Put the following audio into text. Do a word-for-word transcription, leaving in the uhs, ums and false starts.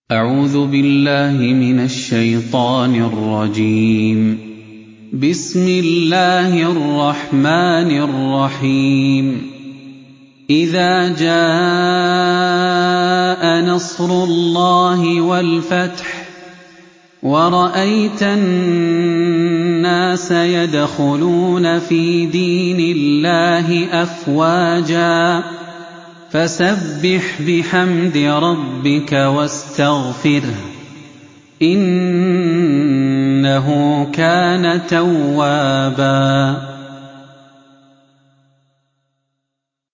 أعوذ بالله من الشيطان الرجيم. بسم الله الرحمن الرحيم. إذا جاء نصر الله والفتح ورأيت الناس يدخلون في دين الله أفواجا فسبح بحمد ربك واستغفره إنه كان توابا.